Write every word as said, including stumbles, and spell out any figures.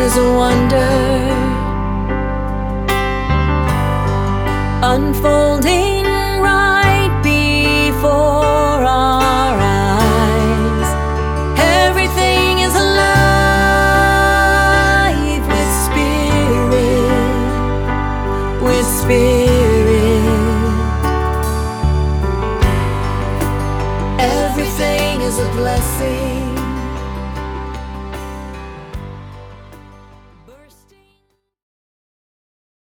is a wonder unfolding right before our eyes. Everything is alive with spirit, with spirit. Everything is a blessing.